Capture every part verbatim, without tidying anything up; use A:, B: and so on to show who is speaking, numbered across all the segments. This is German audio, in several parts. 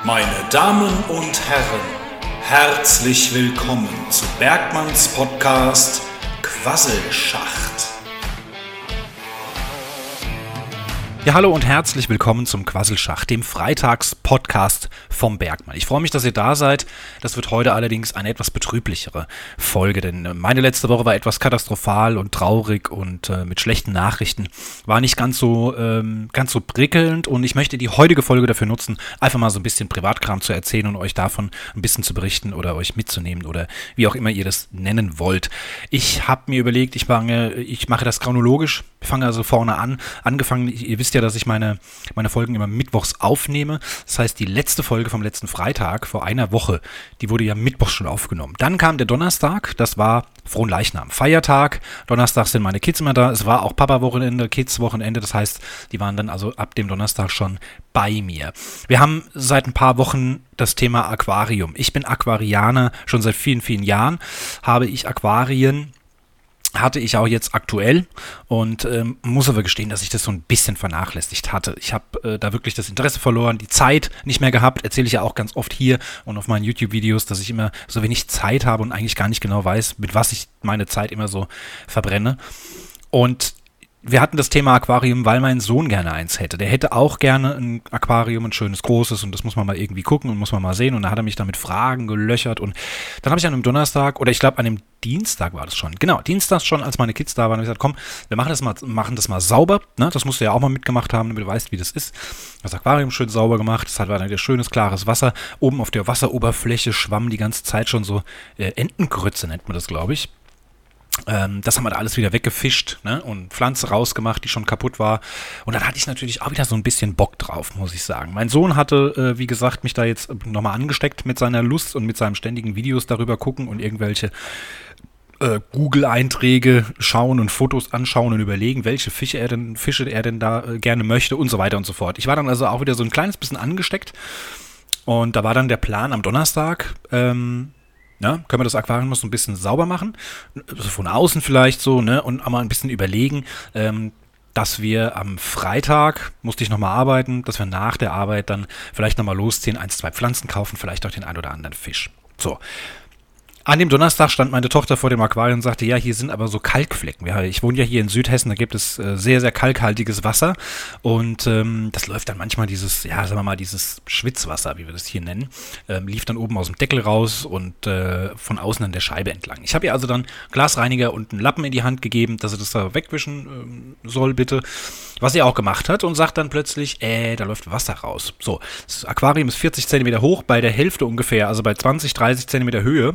A: Meine Damen und Herren, herzlich willkommen zu Bergmanns Podcast Quasselschacht.
B: Ja, hallo und herzlich willkommen zum Quasselschacht, dem Freitags-Podcast vom Bergmann. Ich freue mich, dass ihr da seid. Das wird heute allerdings eine etwas betrüblichere Folge, denn meine letzte Woche war etwas katastrophal und traurig und äh, mit schlechten Nachrichten. War nicht ganz so, ähm, ganz so prickelnd und ich möchte die heutige Folge dafür nutzen, einfach mal so ein bisschen Privatkram zu erzählen und euch davon ein bisschen zu berichten oder euch mitzunehmen oder wie auch immer ihr das nennen wollt. Ich habe mir überlegt, ich, fange, ich mache das chronologisch, ich fange also vorne an, angefangen, ihr wisst ja, dass ich meine, meine Folgen immer mittwochs aufnehme. Das heißt, die letzte Folge vom letzten Freitag vor einer Woche, die wurde ja mittwochs schon aufgenommen. Dann kam der Donnerstag, das war Fronleichnam, Feiertag. Donnerstag sind meine Kids immer da. Es war auch Papa-Wochenende, Kids-Wochenende. Das heißt, die waren dann also ab dem Donnerstag schon bei mir. Wir haben seit ein paar Wochen das Thema Aquarium. Ich bin Aquarianer, schon seit vielen, vielen Jahren habe ich Aquarien. Hatte ich auch jetzt aktuell und ähm, muss aber gestehen, dass ich das so ein bisschen vernachlässigt hatte. Ich habe äh, da wirklich das Interesse verloren, die Zeit nicht mehr gehabt, erzähle ich ja auch ganz oft hier und auf meinen YouTube-Videos, dass ich immer so wenig Zeit habe und eigentlich gar nicht genau weiß, mit was ich meine Zeit immer so verbrenne. Und wir hatten das Thema Aquarium, weil mein Sohn gerne eins hätte. Der hätte auch gerne ein Aquarium, ein schönes, großes und das muss man mal irgendwie gucken und muss man mal sehen. Und da hat er mich da mit Fragen gelöchert und dann habe ich an einem Donnerstag oder ich glaube an dem Dienstag war das schon. Genau, Dienstag schon, als meine Kids da waren, habe ich gesagt, komm, wir machen das mal, machen das mal sauber. Ne? Das musst du ja auch mal mitgemacht haben, damit du weißt, wie das ist. Das Aquarium schön sauber gemacht, es hat ein schönes, klares Wasser. Oben auf der Wasseroberfläche schwamm die ganze Zeit schon so äh, Entengrütze, nennt man das, glaube ich. Ähm, das haben wir da alles wieder weggefischt, ne? Und Pflanze rausgemacht, die schon kaputt war. Und dann hatte ich natürlich auch wieder so ein bisschen Bock drauf, muss ich sagen. Mein Sohn hatte, äh, wie gesagt, mich da jetzt nochmal angesteckt mit seiner Lust und mit seinem ständigen Videos darüber gucken und irgendwelche äh, Google-Einträge schauen und Fotos anschauen und überlegen, welche Fische er denn, Fische er denn da äh, gerne möchte und so weiter und so fort. Ich war dann also auch wieder so ein kleines bisschen angesteckt. Und da war dann der Plan am Donnerstag, ähm, Ja, können wir das Aquarium noch so ein bisschen sauber machen, also von außen vielleicht so, ne, und einmal ein bisschen überlegen, ähm, dass wir am Freitag, musste ich nochmal arbeiten, dass wir nach der Arbeit dann vielleicht nochmal losziehen, eins, zwei Pflanzen kaufen, vielleicht auch den ein oder anderen Fisch. So. An dem Donnerstag stand meine Tochter vor dem Aquarium und sagte, ja, hier sind aber so Kalkflecken. Ich wohne ja hier in Südhessen, da gibt es äh, sehr, sehr kalkhaltiges Wasser und ähm, das läuft dann manchmal dieses, ja, sagen wir mal, dieses Schwitzwasser, wie wir das hier nennen, ähm, lief dann oben aus dem Deckel raus und äh, von außen an der Scheibe entlang. Ich habe ihr also dann Glasreiniger und einen Lappen in die Hand gegeben, dass sie das da wegwischen ähm, soll, bitte, was sie auch gemacht hat und sagt dann plötzlich, äh, da läuft Wasser raus. So, das Aquarium ist vierzig Zentimeter hoch, bei der Hälfte ungefähr, also bei zwanzig, dreißig Zentimeter Höhe,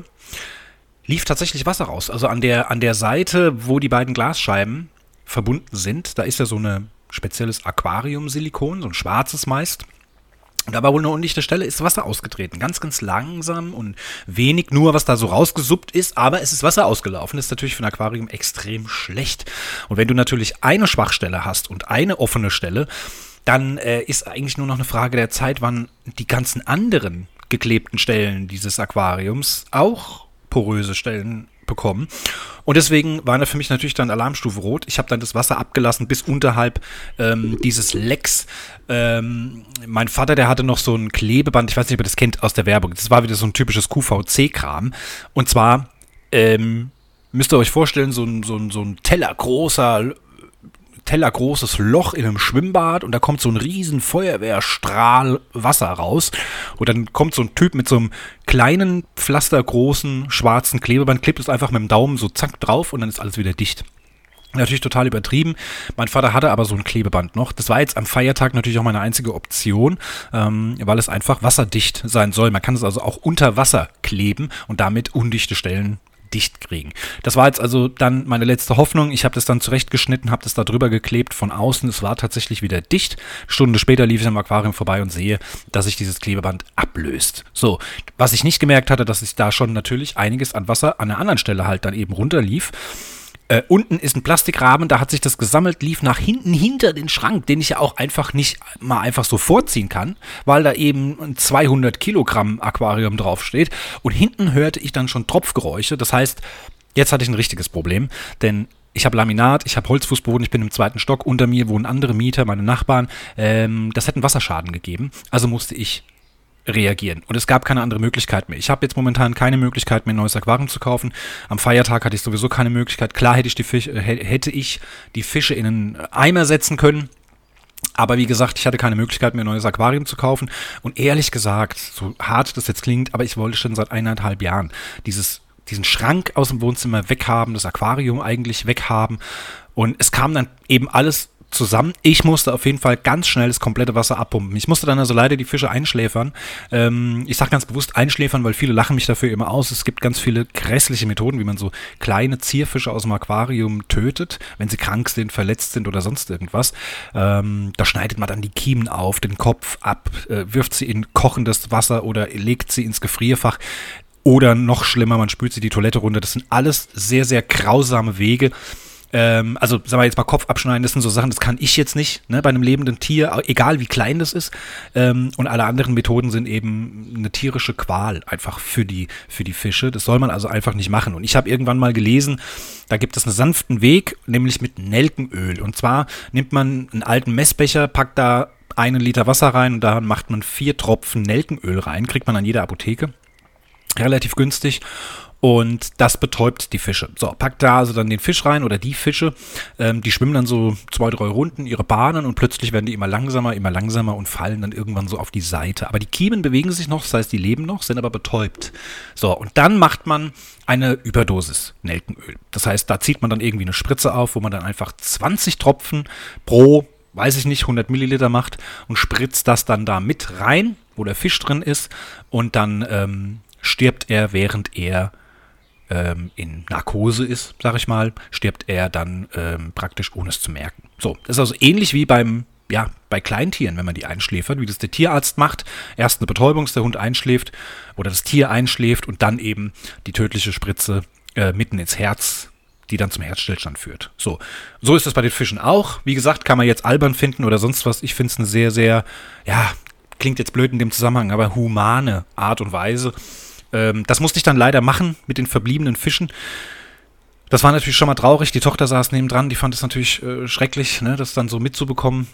B: lief tatsächlich Wasser raus. Also an der, an der Seite, wo die beiden Glasscheiben verbunden sind, da ist ja so ein spezielles Aquarium-Silikon, so ein schwarzes meist. Und da war wohl eine undichte Stelle, ist Wasser ausgetreten. Ganz, ganz langsam und wenig nur, was da so rausgesuppt ist, aber es ist Wasser ausgelaufen. Das ist natürlich für ein Aquarium extrem schlecht. Und wenn du natürlich eine Schwachstelle hast und eine offene Stelle, dann äh, ist eigentlich nur noch eine Frage der Zeit, wann die ganzen anderen geklebten Stellen dieses Aquariums auch poröse Stellen bekommen. Und deswegen war da für mich natürlich dann Alarmstufe rot. Ich habe dann das Wasser abgelassen bis unterhalb ähm, dieses Lecks. Ähm, mein Vater, der hatte noch so ein Klebeband, ich weiß nicht, ob ihr das kennt aus der Werbung. Das war wieder so ein typisches Q V C-Kram. Und zwar ähm, müsst ihr euch vorstellen, so ein, so ein, so ein tellergroßer tellergroßes Loch in einem Schwimmbad und da kommt so ein riesen Feuerwehrstrahl Wasser raus und dann kommt so ein Typ mit so einem kleinen, pflastergroßen, schwarzen Klebeband, klebt es einfach mit dem Daumen so zack drauf und dann ist alles wieder dicht. Natürlich total übertrieben. Mein Vater hatte aber so ein Klebeband noch. Das war jetzt am Feiertag natürlich auch meine einzige Option, ähm, weil es einfach wasserdicht sein soll. Man kann es also auch unter Wasser kleben und damit undichte Stellen dicht kriegen. Das war jetzt also dann meine letzte Hoffnung. Ich habe das dann zurechtgeschnitten, habe das da drüber geklebt von außen. Es war tatsächlich wieder dicht. Stunde später lief ich am Aquarium vorbei und sehe, dass sich dieses Klebeband ablöst. So, was ich nicht gemerkt hatte, dass sich da schon natürlich einiges an Wasser an einer anderen Stelle halt dann eben runterlief. Äh, unten ist ein Plastikrahmen, da hat sich das gesammelt, lief nach hinten hinter den Schrank, den ich ja auch einfach nicht mal einfach so vorziehen kann, weil da eben ein zweihundert Kilogramm Aquarium draufsteht. Und hinten hörte ich dann schon Tropfgeräusche. Das heißt, jetzt hatte ich ein richtiges Problem, denn ich habe Laminat, ich habe Holzfußboden, ich bin im zweiten Stock, unter mir wohnen andere Mieter, meine Nachbarn. Ähm, das hätte einen Wasserschaden gegeben. Also musste ich reagieren. Und es gab keine andere Möglichkeit mehr. Ich habe jetzt momentan keine Möglichkeit mehr, ein neues Aquarium zu kaufen. Am Feiertag hatte ich sowieso keine Möglichkeit. Klar hätte ich die Fische, hätte ich die Fische in einen Eimer setzen können. Aber wie gesagt, ich hatte keine Möglichkeit mehr, ein neues Aquarium zu kaufen. Und ehrlich gesagt, so hart das jetzt klingt, aber ich wollte schon seit eineinhalb Jahren dieses, diesen Schrank aus dem Wohnzimmer weghaben, das Aquarium eigentlich weghaben. Und es kam dann eben alles zusammen. Ich musste auf jeden Fall ganz schnell das komplette Wasser abpumpen. Ich musste dann also leider die Fische einschläfern. Ähm, ich sage ganz bewusst einschläfern, weil viele lachen mich dafür immer aus. Es gibt ganz viele grässliche Methoden, wie man so kleine Zierfische aus dem Aquarium tötet, wenn sie krank sind, verletzt sind oder sonst irgendwas. Ähm, da schneidet man dann die Kiemen auf, den Kopf ab, äh, wirft sie in kochendes Wasser oder legt sie ins Gefrierfach. Oder noch schlimmer, man spült sie die Toilette runter. Das sind alles sehr, sehr grausame Wege. Ähm, also, sagen wir jetzt mal Kopf abschneiden, das sind so Sachen, das kann ich jetzt nicht, ne, bei einem lebenden Tier, egal wie klein das ist. Ähm, und alle anderen Methoden sind eben eine tierische Qual einfach für die, für die Fische. Das soll man also einfach nicht machen. Und ich habe irgendwann mal gelesen, da gibt es einen sanften Weg, nämlich mit Nelkenöl. Und zwar nimmt man einen alten Messbecher, packt da einen Liter Wasser rein und da macht man vier Tropfen Nelkenöl rein, kriegt man an jeder Apotheke. Relativ günstig. Und das betäubt die Fische. So, packt da also dann den Fisch rein oder die Fische. Ähm, die schwimmen dann so zwei, drei Runden ihre Bahnen und plötzlich werden die immer langsamer, immer langsamer und fallen dann irgendwann so auf die Seite. Aber die Kiemen bewegen sich noch, das heißt, die leben noch, sind aber betäubt. So, und dann macht man eine Überdosis Nelkenöl. Das heißt, da zieht man dann irgendwie eine Spritze auf, wo man dann einfach zwanzig Tropfen pro, weiß ich nicht, hundert Milliliter macht und spritzt das dann da mit rein, wo der Fisch drin ist. Und dann ähm, stirbt er, während er in Narkose ist, sag ich mal, stirbt er dann ähm, praktisch ohne es zu merken. So, das ist also ähnlich wie beim, ja, bei Kleintieren, wenn man die einschläfert, wie das der Tierarzt macht. Erst eine Betäubung, dass der Hund einschläft oder das Tier einschläft und dann eben die tödliche Spritze äh, mitten ins Herz, die dann zum Herzstillstand führt. So, so ist das bei den Fischen auch. Wie gesagt, kann man jetzt albern finden oder sonst was. Ich finde es eine sehr, sehr, ja, klingt jetzt blöd in dem Zusammenhang, aber humane Art und Weise. Das musste ich dann leider machen mit den verbliebenen Fischen. Das war natürlich schon mal traurig. Die Tochter saß nebendran, die fand es natürlich äh, schrecklich, ne, das dann so mitzubekommen.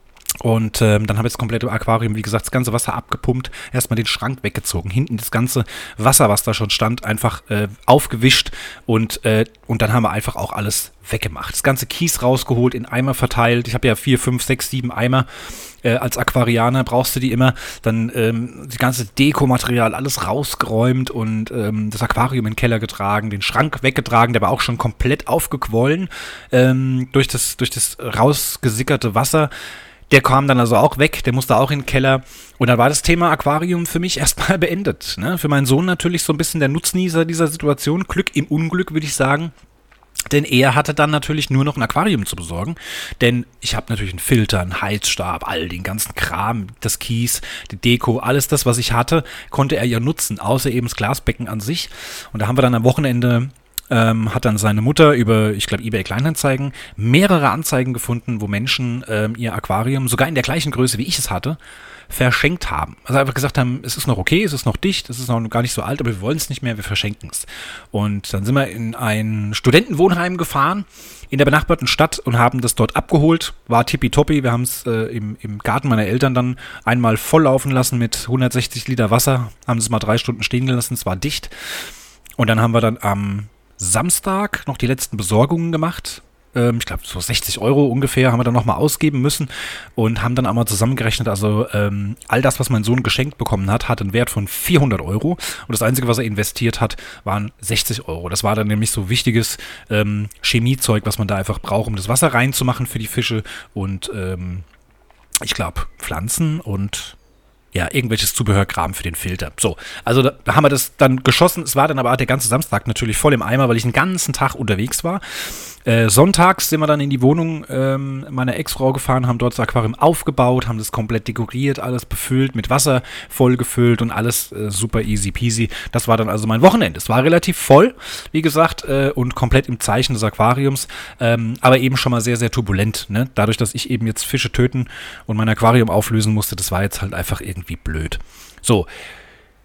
B: Und ähm, dann habe ich das komplette Aquarium, wie gesagt, das ganze Wasser abgepumpt, erstmal den Schrank weggezogen, hinten das ganze Wasser, was da schon stand, einfach äh, aufgewischt und, äh, und dann haben wir einfach auch alles weggemacht. Das ganze Kies rausgeholt, in Eimer verteilt. Ich habe ja vier, fünf, sechs, sieben Eimer. Äh, als Aquarianer brauchst du die immer. Dann ähm, das ganze Dekomaterial, alles rausgeräumt und ähm, das Aquarium in den Keller getragen, den Schrank weggetragen, der war auch schon komplett aufgequollen ähm, durch das, durch das rausgesickerte Wasser. Der kam dann also auch weg, der musste auch in den Keller. Und dann war das Thema Aquarium für mich erstmal beendet. Ne? Für meinen Sohn natürlich so ein bisschen der Nutznießer dieser Situation. Glück im Unglück, würde ich sagen. Denn er hatte dann natürlich nur noch ein Aquarium zu besorgen. Denn ich habe natürlich einen Filter, einen Heizstab, all den ganzen Kram, das Kies, die Deko, alles das, was ich hatte, konnte er ja nutzen, außer eben das Glasbecken an sich. Und da haben wir dann am Wochenende... Ähm, hat dann seine Mutter über, ich glaube, eBay Kleinanzeigen mehrere Anzeigen gefunden, wo Menschen ähm, ihr Aquarium, sogar in der gleichen Größe, wie ich es hatte, verschenkt haben. Also einfach gesagt haben, es ist noch okay, es ist noch dicht, es ist noch gar nicht so alt, aber wir wollen es nicht mehr, wir verschenken es. Und dann sind wir in ein Studentenwohnheim gefahren, in der benachbarten Stadt und haben das dort abgeholt. War tippitoppi, wir haben es äh, im, im Garten meiner Eltern dann einmal volllaufen lassen mit hundertsechzig Liter Wasser, haben es mal drei Stunden stehen gelassen, es war dicht. Und dann haben wir dann am Samstag noch die letzten Besorgungen gemacht. Ähm, ich glaube, so sechzig Euro ungefähr haben wir dann nochmal ausgeben müssen und haben dann einmal zusammengerechnet. Also ähm, all das, was mein Sohn geschenkt bekommen hat, hat einen Wert von vierhundert Euro. Und das Einzige, was er investiert hat, waren sechzig Euro. Das war dann nämlich so wichtiges ähm, Chemiezeug, was man da einfach braucht, um das Wasser reinzumachen für die Fische. Und ähm, ich glaube, Pflanzen und... ja, irgendwelches Zubehörkram für den Filter. So, also da, da haben wir das dann geschossen. Es war dann aber der ganze Samstag natürlich voll im Eimer, weil ich den ganzen Tag unterwegs war. Äh, sonntags sind wir dann in die Wohnung ähm, meiner Ex-Frau gefahren, haben dort das Aquarium aufgebaut, haben das komplett dekoriert, alles befüllt, mit Wasser vollgefüllt und alles äh, super easy peasy. Das war dann also mein Wochenende. Es war relativ voll, wie gesagt, äh, und komplett im Zeichen des Aquariums, ähm, aber eben schon mal sehr, sehr turbulent. Ne? Dadurch, dass ich eben jetzt Fische töten und mein Aquarium auflösen musste, das war jetzt halt einfach irgendwie blöd. So.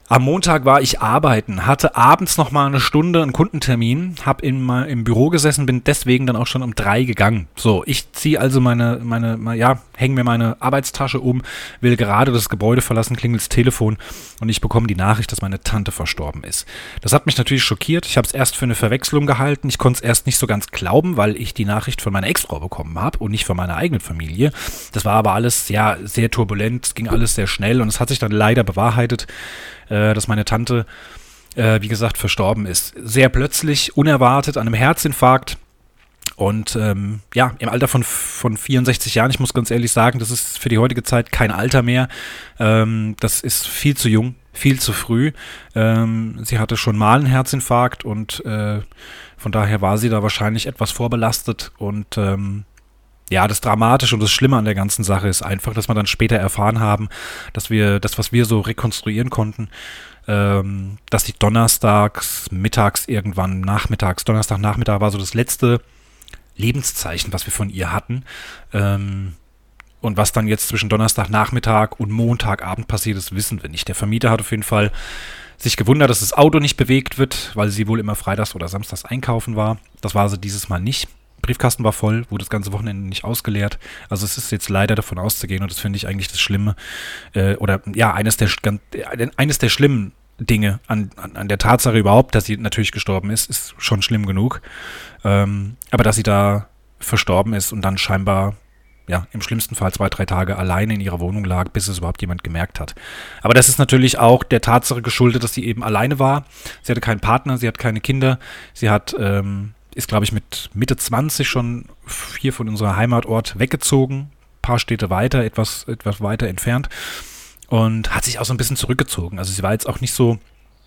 B: Am Montag war ich arbeiten, hatte abends noch mal eine Stunde einen Kundentermin, habe im, im Büro gesessen, bin deswegen dann auch schon um drei gegangen. So, ich ziehe also meine, meine, ja, hänge mir meine Arbeitstasche um, will gerade das Gebäude verlassen, klingelt das Telefon und ich bekomme die Nachricht, dass meine Tante verstorben ist. Das hat mich natürlich schockiert. Ich habe es erst für eine Verwechslung gehalten. Ich konnte es erst nicht so ganz glauben, weil ich die Nachricht von meiner Ex-Frau bekommen habe und nicht von meiner eigenen Familie. Das war aber alles, ja, sehr turbulent, es ging alles sehr schnell und es hat sich dann leider bewahrheitet, dass meine Tante, äh, wie gesagt, verstorben ist. Sehr plötzlich, unerwartet, an einem Herzinfarkt und ähm, ja, im Alter von, von vierundsechzig Jahren. Ich muss ganz ehrlich sagen, das ist für die heutige Zeit kein Alter mehr. Ähm, das ist viel zu jung, viel zu früh. Ähm, sie hatte schon mal einen Herzinfarkt und äh, von daher war sie da wahrscheinlich etwas vorbelastet und ähm, ja, das Dramatische und das Schlimme an der ganzen Sache ist einfach, dass wir dann später erfahren haben, dass wir das, was wir so rekonstruieren konnten, ähm, dass die donnerstags, mittags irgendwann, nachmittags, Donnerstagnachmittag war so das letzte Lebenszeichen, was wir von ihr hatten. Ähm, und was dann jetzt zwischen Donnerstagnachmittag und Montagabend passiert ist, wissen wir nicht. Der Vermieter hat auf jeden Fall sich gewundert, dass das Auto nicht bewegt wird, weil sie wohl immer freitags oder samstags einkaufen war. Das war sie dieses Mal nicht. Briefkasten war voll, wurde das ganze Wochenende nicht ausgeleert. Also es ist jetzt leider davon auszugehen und das finde ich eigentlich das Schlimme äh, oder ja, eines der, äh, eines der schlimmen Dinge an, an, an der Tatsache überhaupt, dass sie natürlich gestorben ist, ist schon schlimm genug. Ähm, aber dass sie da verstorben ist und dann scheinbar ja, im schlimmsten Fall zwei, drei Tage alleine in ihrer Wohnung lag, bis es überhaupt jemand gemerkt hat. Aber das ist natürlich auch der Tatsache geschuldet, dass sie eben alleine war. Sie hatte keinen Partner, sie hat keine Kinder, sie hat ähm, ist, glaube ich, mit Mitte zwanzig schon hier von unserer Heimatort weggezogen, ein paar Städte weiter, etwas, etwas weiter entfernt und hat sich auch so ein bisschen zurückgezogen. Also sie war jetzt auch nicht so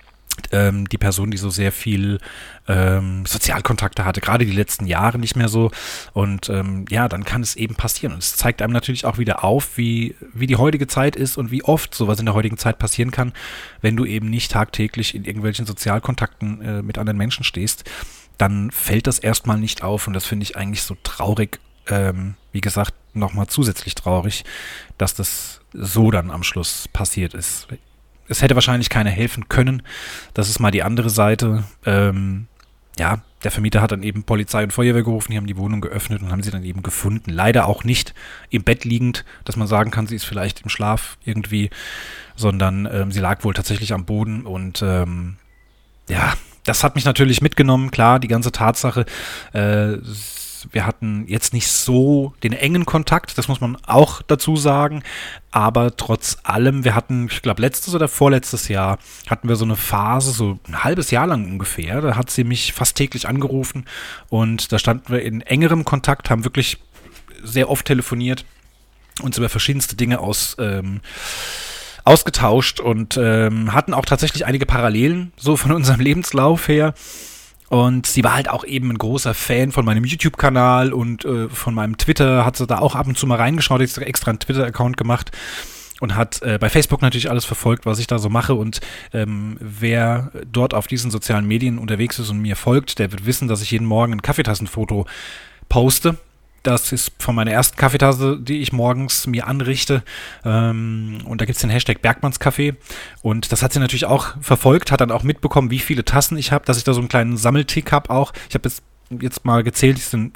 B: ähm, die Person, die so sehr viel ähm, Sozialkontakte hatte, gerade die letzten Jahre nicht mehr so und ähm, ja, dann kann es eben passieren und es zeigt einem natürlich auch wieder auf, wie, wie die heutige Zeit ist und wie oft sowas in der heutigen Zeit passieren kann, wenn du eben nicht tagtäglich in irgendwelchen Sozialkontakten äh, mit anderen Menschen stehst. Dann fällt das erstmal nicht auf und das finde ich eigentlich so traurig, ähm, wie gesagt, nochmal zusätzlich traurig, dass das so dann am Schluss passiert ist. Es hätte wahrscheinlich keiner helfen können, das ist mal die andere Seite. Ähm, ja, der Vermieter hat dann eben Polizei und Feuerwehr gerufen, die haben die Wohnung geöffnet und haben sie dann eben gefunden. Leider auch nicht im Bett liegend, dass man sagen kann, sie ist vielleicht im Schlaf irgendwie, sondern ähm, sie lag wohl tatsächlich am Boden und ähm, ja, das hat mich natürlich mitgenommen, klar, die ganze Tatsache. Äh, wir hatten jetzt nicht so den engen Kontakt, das muss man auch dazu sagen, aber trotz allem, wir hatten, ich glaube, letztes oder vorletztes Jahr hatten wir so eine Phase, so ein halbes Jahr lang ungefähr, da hat sie mich fast täglich angerufen und da standen wir in engerem Kontakt, haben wirklich sehr oft telefoniert, uns über verschiedenste Dinge aus ähm, ausgetauscht und ähm, hatten auch tatsächlich einige Parallelen so von unserem Lebenslauf her und sie war halt auch eben ein großer Fan von meinem YouTube-Kanal und äh, von meinem Twitter, hat sie da auch ab und zu mal reingeschaut, jetzt extra einen Twitter-Account gemacht und hat äh, bei Facebook natürlich alles verfolgt, was ich da so mache und ähm, wer dort auf diesen sozialen Medien unterwegs ist und mir folgt, der wird wissen, dass ich jeden Morgen ein Kaffeetassenfoto poste. Das ist von meiner ersten Kaffeetasse, die ich morgens mir anrichte. Ähm, und da gibt es den Hashtag Bergmannskaffee. Und das hat sie natürlich auch verfolgt, hat dann auch mitbekommen, wie viele Tassen ich habe, dass ich da so einen kleinen Sammeltick habe auch. Ich habe jetzt, jetzt mal gezählt, es sind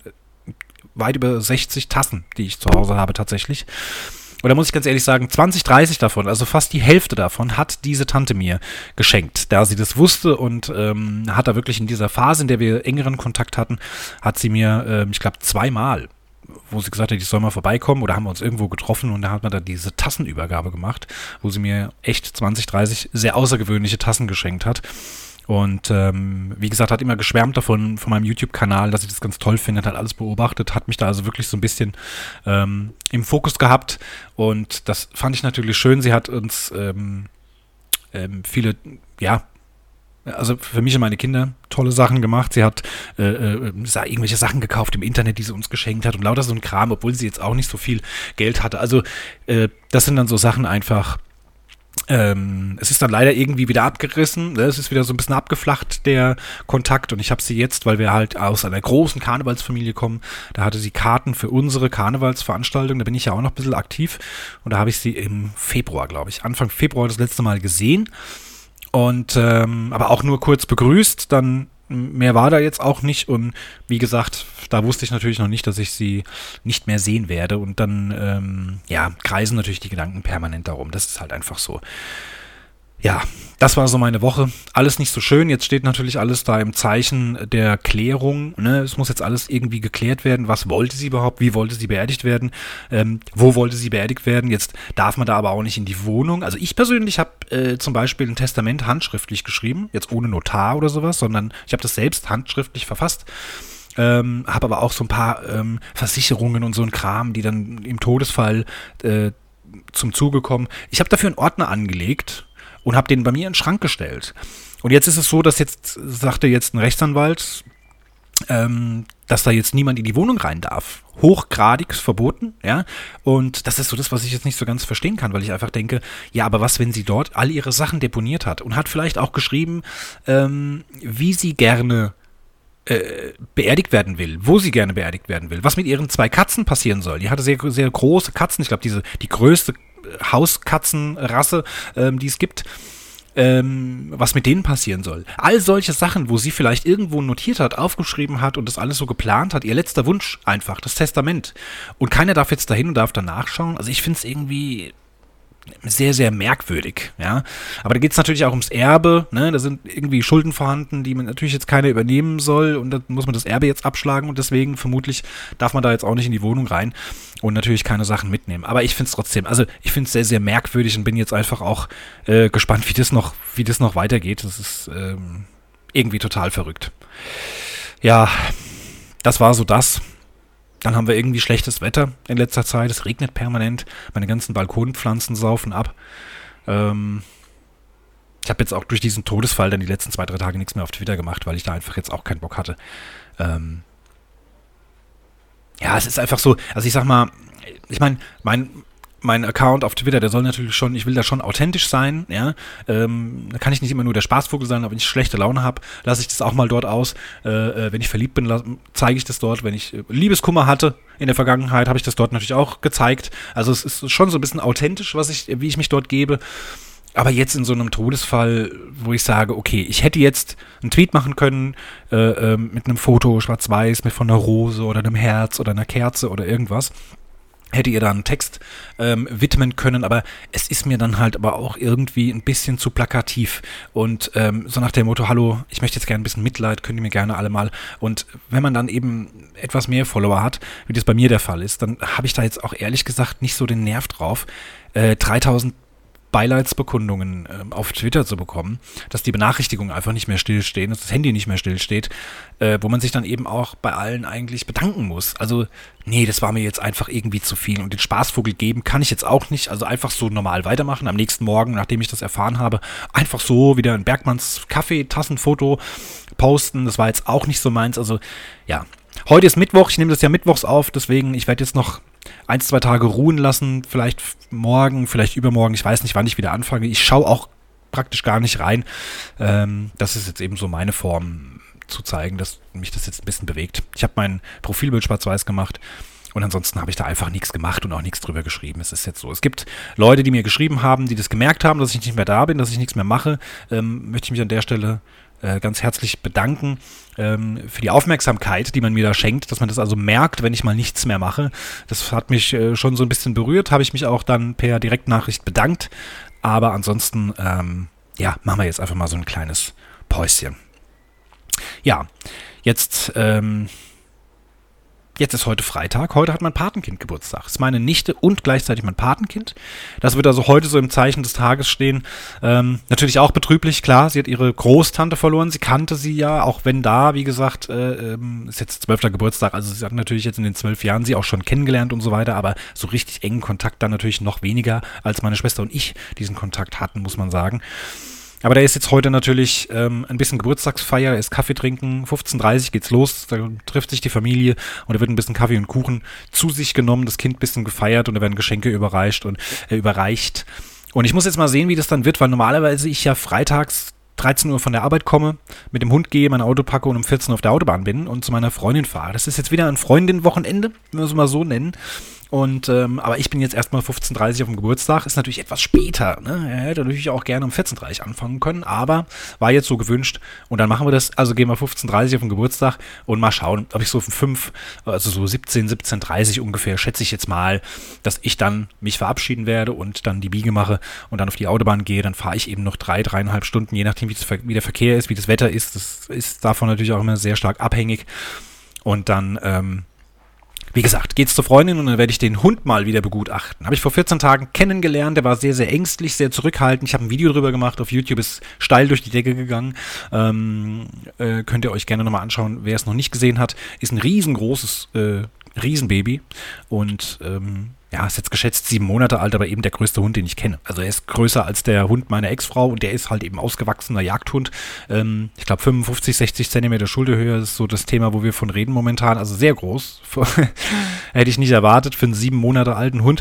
B: weit über sechzig Tassen, die ich zu Hause habe tatsächlich. Und da muss ich ganz ehrlich sagen, zwanzig, dreißig davon, also fast die Hälfte davon, hat diese Tante mir geschenkt. Da sie das wusste und ähm, hat da wirklich in dieser Phase, in der wir engeren Kontakt hatten, hat sie mir, ähm, ich glaube, zweimal, wo sie gesagt hat, ich soll mal vorbeikommen oder haben wir uns irgendwo getroffen und da hat man da diese Tassenübergabe gemacht, wo sie mir echt zwanzig, dreißig sehr außergewöhnliche Tassen geschenkt hat. Und ähm, wie gesagt, hat immer geschwärmt davon, von meinem YouTube-Kanal, dass ich das ganz toll finde, hat alles beobachtet, hat mich da also wirklich so ein bisschen ähm, im Fokus gehabt und das fand ich natürlich schön. Sie hat uns ähm, ähm, viele, ja, also für mich und meine Kinder tolle Sachen gemacht. Sie hat äh, äh, irgendwelche Sachen gekauft im Internet, die sie uns geschenkt hat und lauter so ein Kram, obwohl sie jetzt auch nicht so viel Geld hatte. Also äh, das sind dann so Sachen einfach. Ähm, es ist dann leider irgendwie wieder abgerissen, ne? Es ist wieder so ein bisschen abgeflacht, der Kontakt und ich habe sie jetzt, weil wir halt aus einer großen Karnevalsfamilie kommen, da hatte sie Karten für unsere Karnevalsveranstaltung, da bin ich ja auch noch ein bisschen aktiv und da habe ich sie im Februar, glaube ich, Anfang Februar das letzte Mal gesehen Und ähm, aber auch nur kurz begrüßt, dann mehr war da jetzt auch nicht. Und wie gesagt, da wusste ich natürlich noch nicht, dass ich sie nicht mehr sehen werde. Und dann, ähm, ja, kreisen natürlich die Gedanken permanent darum. Das ist halt einfach so. Ja, das war so meine Woche. Alles nicht so schön. Jetzt steht natürlich alles da im Zeichen der Klärung. Ne? Es muss jetzt alles irgendwie geklärt werden. Was wollte sie überhaupt? Wie wollte sie beerdigt werden? Ähm, wo wollte sie beerdigt werden? Jetzt darf man da aber auch nicht in die Wohnung. Also ich persönlich habe äh, zum Beispiel ein Testament handschriftlich geschrieben. Jetzt ohne Notar oder sowas, sondern ich habe das selbst handschriftlich verfasst. Ähm, habe aber auch so ein paar ähm, Versicherungen und so ein Kram, die dann im Todesfall äh, zum Zuge kommen. Ich habe dafür einen Ordner angelegt und habe den bei mir in den Schrank gestellt. Und jetzt ist es so, dass jetzt, sagte jetzt ein Rechtsanwalt, ähm, dass da jetzt niemand in die Wohnung rein darf. Hochgradig verboten, ja. Und das ist so das, was ich jetzt nicht so ganz verstehen kann, weil ich einfach denke, ja, aber was, wenn sie dort all ihre Sachen deponiert hat und hat vielleicht auch geschrieben, ähm, wie sie gerne äh, beerdigt werden will, wo sie gerne beerdigt werden will, was mit ihren zwei Katzen passieren soll. Die hatte sehr, sehr große Katzen, ich glaube, diese die größte Hauskatzenrasse, ähm, die es gibt, ähm, was mit denen passieren soll. All solche Sachen, wo sie vielleicht irgendwo notiert hat, aufgeschrieben hat und das alles so geplant hat, ihr letzter Wunsch einfach, das Testament. Und keiner darf jetzt dahin und darf da nachschauen. Also ich finde es irgendwie sehr, sehr merkwürdig, ja. Aber da geht es natürlich auch ums Erbe, ne? Da sind irgendwie Schulden vorhanden, die man natürlich jetzt keiner übernehmen soll und dann muss man das Erbe jetzt abschlagen und deswegen vermutlich darf man da jetzt auch nicht in die Wohnung rein und natürlich keine Sachen mitnehmen. Aber ich finde es trotzdem, also ich finde es sehr, sehr merkwürdig und bin jetzt einfach auch äh, gespannt, wie das noch, wie das noch weitergeht. Das ist ähm, irgendwie total verrückt. Ja, das war so das. Dann haben wir irgendwie schlechtes Wetter in letzter Zeit. Es regnet permanent. Meine ganzen Balkonpflanzen saufen ab. Ähm ich habe jetzt auch durch diesen Todesfall dann die letzten zwei, drei Tage nichts mehr auf Twitter gemacht, weil ich da einfach jetzt auch keinen Bock hatte. Ähm ja, es ist einfach so, also ich sag mal, ich meine, mein... Mein Account auf Twitter, der soll natürlich schon, ich will da schon authentisch sein, ja, ähm, da kann ich nicht immer nur der Spaßvogel sein, aber wenn ich schlechte Laune habe, lasse ich das auch mal dort aus, äh, äh, wenn ich verliebt bin, zeige ich das dort, wenn ich äh, Liebeskummer hatte in der Vergangenheit, habe ich das dort natürlich auch gezeigt, also es ist schon so ein bisschen authentisch, was ich, wie ich mich dort gebe, aber jetzt in so einem Todesfall, wo ich sage, okay, ich hätte jetzt einen Tweet machen können, äh, äh, mit einem Foto schwarz-weiß, mit von einer Rose oder einem Herz oder einer Kerze oder irgendwas, hätte ihr da einen Text ähm, widmen können, aber es ist mir dann halt aber auch irgendwie ein bisschen zu plakativ und ähm, so nach dem Motto, hallo, ich möchte jetzt gerne ein bisschen Mitleid, könnt ihr mir gerne alle mal, und wenn man dann eben etwas mehr Follower hat, wie das bei mir der Fall ist, dann habe ich da jetzt auch ehrlich gesagt nicht so den Nerv drauf, äh, dreitausend Beileidsbekundungen äh, auf Twitter zu bekommen, dass die Benachrichtigungen einfach nicht mehr stillstehen, dass das Handy nicht mehr stillsteht, äh, wo man sich dann eben auch bei allen eigentlich bedanken muss. Also, nee, das war mir jetzt einfach irgendwie zu viel und den Spaßvogel geben kann ich jetzt auch nicht, also einfach so normal weitermachen, am nächsten Morgen, nachdem ich das erfahren habe, einfach so wieder ein Bergmanns Kaffee-Tassenfoto posten, das war jetzt auch nicht so meins, also ja. Heute ist Mittwoch, ich nehme das ja mittwochs auf, deswegen, ich werde jetzt noch ein, zwei Tage ruhen lassen, vielleicht morgen, vielleicht übermorgen, ich weiß nicht, wann ich wieder anfange. Ich schaue auch praktisch gar nicht rein. Ähm, das ist jetzt eben so meine Form zu zeigen, dass mich das jetzt ein bisschen bewegt. Ich habe mein Profilbild schwarz-weiß gemacht und ansonsten habe ich da einfach nichts gemacht und auch nichts drüber geschrieben. Es ist jetzt so. Es gibt Leute, die mir geschrieben haben, die das gemerkt haben, dass ich nicht mehr da bin, dass ich nichts mehr mache. Ähm, möchte ich mich an der Stelle äh, ganz herzlich bedanken ähm, für die Aufmerksamkeit, die man mir da schenkt, dass man das also merkt, wenn ich mal nichts mehr mache. Das hat mich äh, schon so ein bisschen berührt, habe ich mich auch dann per Direktnachricht bedankt. Aber ansonsten, ähm, ja, machen wir jetzt einfach mal so ein kleines Päuschen. Ja, jetzt, ähm, jetzt ist heute Freitag. Heute hat mein Patenkind Geburtstag. Das ist meine Nichte und gleichzeitig mein Patenkind. Das wird also heute so im Zeichen des Tages stehen. Ähm, natürlich auch betrüblich, klar. Sie hat ihre Großtante verloren. Sie kannte sie ja, auch wenn da, wie gesagt, äh, ist jetzt zwölfter Geburtstag. Also sie hat natürlich jetzt in den zwölf Jahren sie auch schon kennengelernt und so weiter. Aber so richtig engen Kontakt dann natürlich noch weniger, als meine Schwester und ich diesen Kontakt hatten, muss man sagen. Aber da ist jetzt heute natürlich ähm, ein bisschen Geburtstagsfeier, da ist Kaffee trinken, fünfzehn Uhr dreißig geht's los, da trifft sich die Familie und da wird ein bisschen Kaffee und Kuchen zu sich genommen, das Kind ein bisschen gefeiert und da werden Geschenke überreicht und äh, überreicht. Und ich muss jetzt mal sehen, wie das dann wird, weil normalerweise ich ja freitags dreizehn Uhr von der Arbeit komme, mit dem Hund gehe, mein Auto packe und um vierzehn Uhr auf der Autobahn bin und zu meiner Freundin fahre. Das ist jetzt wieder ein Freundin-Wochenende, wenn wir es mal so nennen. Und, ähm, aber ich bin jetzt erstmal fünfzehn Uhr dreißig auf dem Geburtstag, ist natürlich etwas später, ne? Er hätte natürlich auch gerne um vierzehn Uhr dreißig anfangen können, aber war jetzt so gewünscht und dann machen wir das, also gehen wir fünfzehn Uhr dreißig auf den Geburtstag und mal schauen, ob ich so um fünf, also so siebzehn, siebzehn Uhr dreißig ungefähr, schätze ich jetzt mal, dass ich dann mich verabschieden werde und dann die Biege mache und dann auf die Autobahn gehe, dann fahre ich eben noch drei, dreieinhalb Stunden, je nachdem wie, das, wie der Verkehr ist, wie das Wetter ist, das ist davon natürlich auch immer sehr stark abhängig und dann, ähm, wie gesagt, geht's zur Freundin und dann werde ich den Hund mal wieder begutachten. Habe ich vor vierzehn Tagen kennengelernt, der war sehr, sehr ängstlich, sehr zurückhaltend. Ich habe ein Video drüber gemacht, auf YouTube ist steil durch die Decke gegangen. Ähm, äh, könnt ihr euch gerne nochmal anschauen, wer es noch nicht gesehen hat. Ist ein riesengroßes äh, Riesenbaby und ähm, ja, ist jetzt geschätzt sieben Monate alt, aber eben der größte Hund, den ich kenne. Also er ist größer als der Hund meiner Ex-Frau und der ist halt eben ausgewachsener Jagdhund. Ähm, ich glaube fünfundfünfzig, sechzig Zentimeter Schulterhöhe ist so das Thema, wo wir von reden momentan. Also sehr groß. Hätte ich nicht erwartet für einen sieben Monate alten Hund.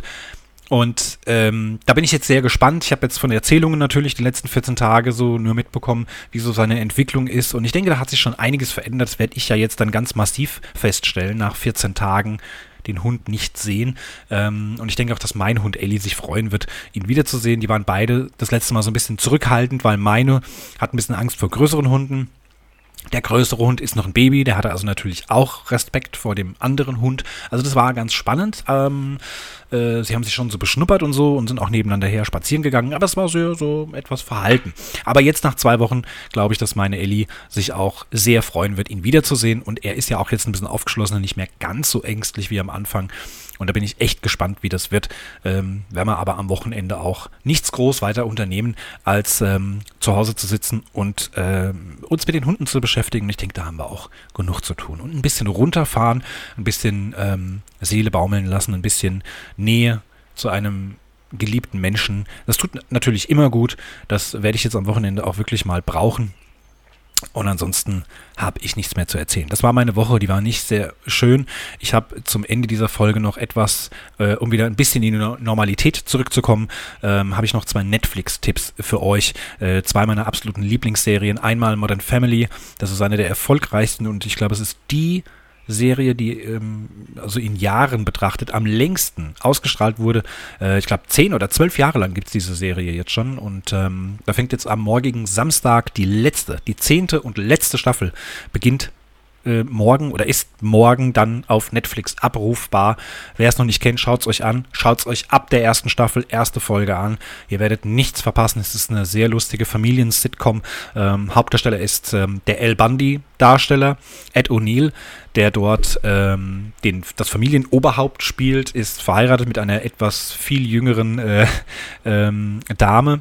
B: Und ähm, da bin ich jetzt sehr gespannt. Ich habe jetzt von Erzählungen natürlich die letzten vierzehn Tage so nur mitbekommen, wie so seine Entwicklung ist. Und ich denke, da hat sich schon einiges verändert. Das werde ich ja jetzt dann ganz massiv feststellen nach vierzehn Tagen den Hund nicht sehen. Ähm, und ich denke auch, dass mein Hund Ellie sich freuen wird, ihn wiederzusehen. Die waren beide das letzte Mal so ein bisschen zurückhaltend, weil meine hat ein bisschen Angst vor größeren Hunden. Der größere Hund ist noch ein Baby, der hatte also natürlich auch Respekt vor dem anderen Hund. Also das war ganz spannend. Ähm, äh, sie haben sich schon so beschnuppert und so und sind auch nebeneinander her spazieren gegangen, aber es war so, so etwas verhalten. Aber jetzt nach zwei Wochen glaube ich, dass meine Ellie sich auch sehr freuen wird, ihn wiederzusehen und er ist ja auch jetzt ein bisschen aufgeschlossener, nicht mehr ganz so ängstlich wie am Anfang. Und da bin ich echt gespannt, wie das wird. Ähm, werden wir aber am Wochenende auch nichts groß weiter unternehmen, als ähm, zu Hause zu sitzen und ähm, uns mit den Hunden zu beschäftigen. Und ich denke, da haben wir auch genug zu tun. Und ein bisschen runterfahren, ein bisschen ähm, Seele baumeln lassen, ein bisschen Nähe zu einem geliebten Menschen. Das tut natürlich immer gut. Das werde ich jetzt am Wochenende auch wirklich mal brauchen. Und ansonsten habe ich nichts mehr zu erzählen. Das war meine Woche, die war nicht sehr schön. Ich habe zum Ende dieser Folge noch etwas, äh, um wieder ein bisschen in die Normalität zurückzukommen, ähm, habe ich noch zwei Netflix-Tipps für euch. Äh, zwei meiner absoluten Lieblingsserien. Einmal Modern Family, das ist eine der erfolgreichsten und ich glaube, es ist die Serie, die ähm, also in Jahren betrachtet am längsten ausgestrahlt wurde. Äh, ich glaube, zehn oder zwölf Jahre lang gibt es diese Serie jetzt schon und ähm, da fängt jetzt am morgigen Samstag die letzte, die zehnte und letzte Staffel beginnt äh, morgen oder ist morgen dann auf Netflix abrufbar. Wer es noch nicht kennt, schaut es euch an. Schaut es euch ab der ersten Staffel, erste Folge an. Ihr werdet nichts verpassen. Es ist eine sehr lustige Familien-Sitcom. Ähm, Hauptdarsteller ist ähm, der Al Bundy-Darsteller, Ed O'Neill, der dort ähm, den, das Familienoberhaupt spielt, ist verheiratet mit einer etwas viel jüngeren äh, ähm, Dame.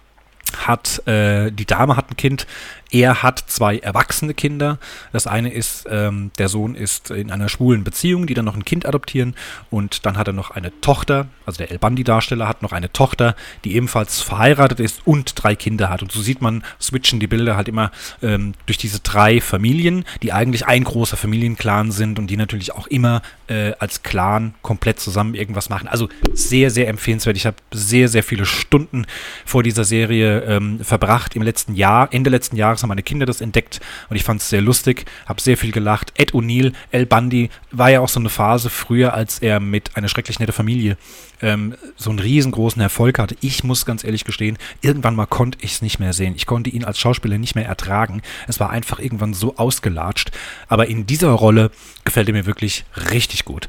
B: Hat, äh, die Dame hat ein Kind, er hat zwei erwachsene Kinder. Das eine ist, ähm, der Sohn ist in einer schwulen Beziehung, die dann noch ein Kind adoptieren und dann hat er noch eine Tochter, also der Al Bundy-Darsteller hat noch eine Tochter, die ebenfalls verheiratet ist und drei Kinder hat. Und so sieht man, switchen die Bilder halt immer ähm, durch diese drei Familien, die eigentlich ein großer Familienclan sind und die natürlich auch immer äh, als Clan komplett zusammen irgendwas machen. Also sehr, sehr empfehlenswert. Ich habe sehr, sehr viele Stunden vor dieser Serie ähm, verbracht im letzten Jahr, Ende letzten Jahres haben meine Kinder das entdeckt und ich fand es sehr lustig, habe sehr viel gelacht. Ed O'Neill, Al Bundy, war ja auch so eine Phase früher, als er mit Eine schrecklich nette Familie ähm, so einen riesengroßen Erfolg hatte. Ich muss ganz ehrlich gestehen, irgendwann mal konnte ich es nicht mehr sehen. Ich konnte ihn als Schauspieler nicht mehr ertragen. Es war einfach irgendwann so ausgelatscht. Aber in dieser Rolle gefällt er mir wirklich richtig gut.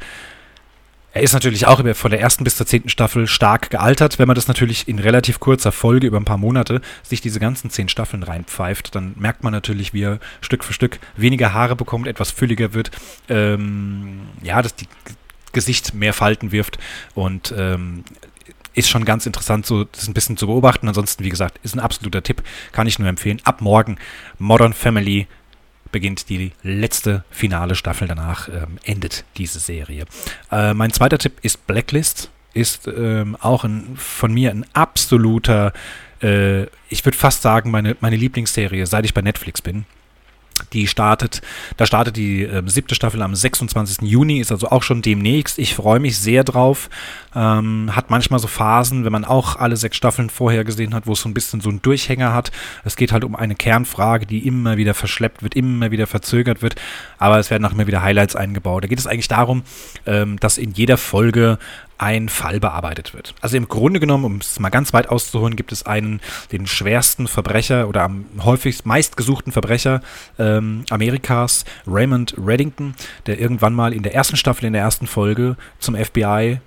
B: Er ist natürlich auch von der ersten bis zur zehnten Staffel stark gealtert. Wenn man das natürlich in relativ kurzer Folge über ein paar Monate sich diese ganzen zehn Staffeln reinpfeift, dann merkt man natürlich, wie er Stück für Stück weniger Haare bekommt, etwas fülliger wird, ähm, ja, dass die Gesicht mehr Falten wirft und ähm, ist schon ganz interessant, so das ein bisschen zu beobachten. Ansonsten, wie gesagt, ist ein absoluter Tipp, kann ich nur empfehlen. Ab morgen Modern Family beginnt die letzte finale Staffel, danach ähm, endet diese Serie. Äh, mein zweiter Tipp ist Blacklist, ist ähm, auch ein, von mir ein absoluter, äh, ich würde fast sagen, meine, meine Lieblingsserie, seit ich bei Netflix bin. Die startet, da startet die äh, siebte Staffel am sechsundzwanzigsten Juni, ist also auch schon demnächst. Ich freue mich sehr drauf. Ähm, hat manchmal so Phasen, wenn man auch alle sechs Staffeln vorher gesehen hat, wo es so ein bisschen so einen Durchhänger hat. Es geht halt um eine Kernfrage, die immer wieder verschleppt wird, immer wieder verzögert wird, aber es werden auch immer wieder Highlights eingebaut. Da geht es eigentlich darum, ähm, dass in jeder Folge ein Fall bearbeitet wird. Also im Grunde genommen, um es mal ganz weit auszuholen, gibt es einen, den schwersten Verbrecher oder am häufigst meistgesuchten Verbrecher ähm, Amerikas, Raymond Reddington, der irgendwann mal in der ersten Staffel, in der ersten Folge zum F B I,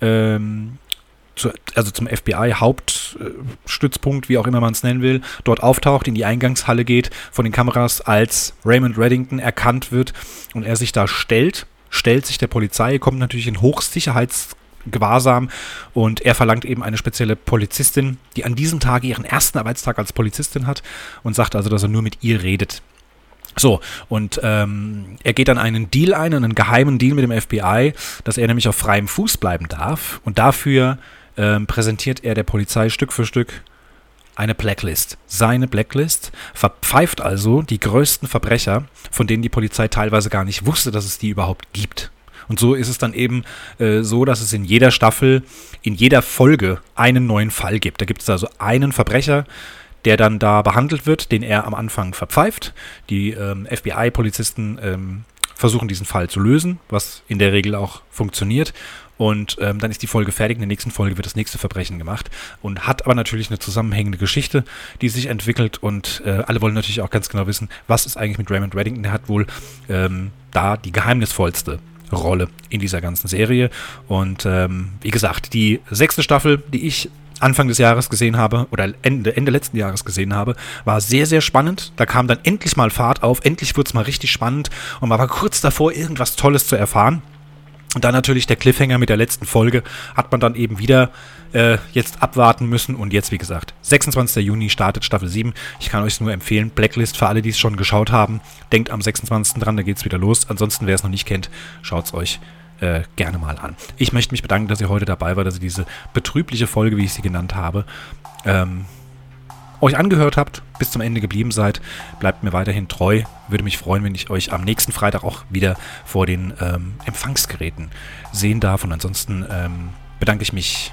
B: ähm, zu, also zum F B I-Hauptstützpunkt, wie auch immer man es nennen will, dort auftaucht, in die Eingangshalle geht, von den Kameras als Raymond Reddington erkannt wird und er sich da stellt, stellt sich der Polizei, kommt natürlich in Hochsicherheits Gewahrsam und er verlangt eben eine spezielle Polizistin, die an diesem Tag ihren ersten Arbeitstag als Polizistin hat und sagt also, dass er nur mit ihr redet. So, und ähm, er geht dann einen Deal ein, einen geheimen Deal mit dem F B I, dass er nämlich auf freiem Fuß bleiben darf und dafür ähm, präsentiert er der Polizei Stück für Stück eine Blacklist. Seine Blacklist verpfeift also die größten Verbrecher, von denen die Polizei teilweise gar nicht wusste, dass es die überhaupt gibt. Und so ist es dann eben äh, so, dass es in jeder Staffel, in jeder Folge einen neuen Fall gibt. Da gibt es also einen Verbrecher, der dann da behandelt wird, den er am Anfang verpfeift. Die ähm, F B I-Polizisten ähm, versuchen diesen Fall zu lösen, was in der Regel auch funktioniert. Und ähm, dann ist die Folge fertig. In der nächsten Folge wird das nächste Verbrechen gemacht und hat aber natürlich eine zusammenhängende Geschichte, die sich entwickelt. Und äh, alle wollen natürlich auch ganz genau wissen, was ist eigentlich mit Raymond Reddington. Der hat wohl ähm, da die geheimnisvollste Rolle in dieser ganzen Serie. Und ähm, wie gesagt, die sechste Staffel, die ich Anfang des Jahres gesehen habe oder Ende, Ende letzten Jahres gesehen habe, war sehr, sehr spannend. Da kam dann endlich mal Fahrt auf, endlich wurde es mal richtig spannend und man war kurz davor, irgendwas Tolles zu erfahren. Und dann natürlich der Cliffhanger mit der letzten Folge hat man dann eben wieder äh, jetzt abwarten müssen. Und jetzt, wie gesagt, sechsundzwanzigster Juni startet Staffel sieben. Ich kann euch nur empfehlen, Blacklist für alle, die es schon geschaut haben. Denkt am sechsundzwanzigsten dran, da geht's wieder los. Ansonsten, wer es noch nicht kennt, schaut es euch äh, gerne mal an. Ich möchte mich bedanken, dass ihr heute dabei wart, dass ihr diese betrübliche Folge, wie ich sie genannt habe, ähm, euch angehört habt, bis zum Ende geblieben seid. Bleibt mir weiterhin treu. Würde mich freuen, wenn ich euch am nächsten Freitag auch wieder vor den ähm, Empfangsgeräten sehen darf. Und ansonsten ähm, bedanke ich mich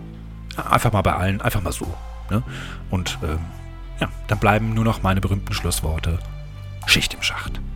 B: einfach mal bei allen, einfach mal so. Ne? Und ähm, ja, dann bleiben nur noch meine berühmten Schlussworte. Schicht im Schacht.